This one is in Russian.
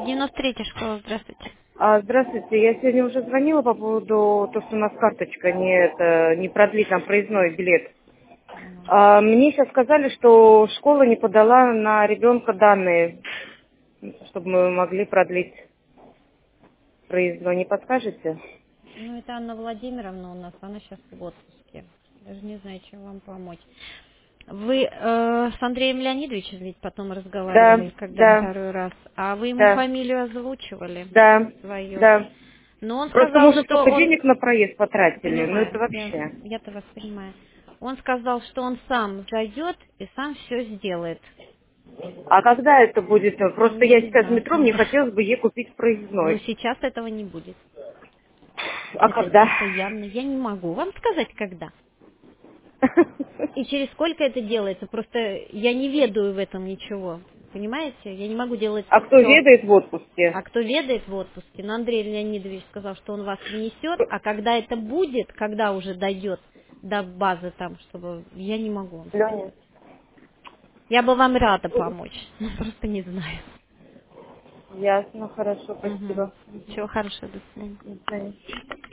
93-я школа, здравствуйте. Здравствуйте, я сегодня уже звонила по поводу того, что у нас карточка не продлит нам проездной билет. Ну, Мне сейчас сказали, что школа не подала на ребенка данные, чтобы мы могли продлить проездной. Не подскажете? ну, это Анна Владимировна у нас, она сейчас в отпуске. Даже не знаю, чем вам помочь. Вы с Андреем Леонидовичем ведь потом Да, разговаривали, когда да, второй раз, а вы ему да, фамилию озвучивали да, свою. да. Но он Просто сказал, мы уже что столько он... денег на проезд потратили, ну это Понимаю, вообще. я-то вас понимаю. Он сказал, что он сам зайдет и сам все сделает. А когда это будет? Просто Я я не сейчас в знаю, метро, мне когда. хотелось бы ей купить Но проездной. сейчас этого не будет. А Это когда? постоянно. Я не могу вам сказать, когда. И через сколько это делается. Просто я не ведаю в этом ничего. Понимаете? Я не могу делать А кто все. ведает в А отпуске? кто ведает в отпуске? Но Андрей Леонидович сказал, что он вас внесет. А когда это будет, когда уже дойдет до базы там, чтобы... Я не могу вам Леня. сказать. Я бы вам рада помочь. Но просто не знаю. Ясно, хорошо, Угу. спасибо. Всего хорошего. До свидания. До свидания.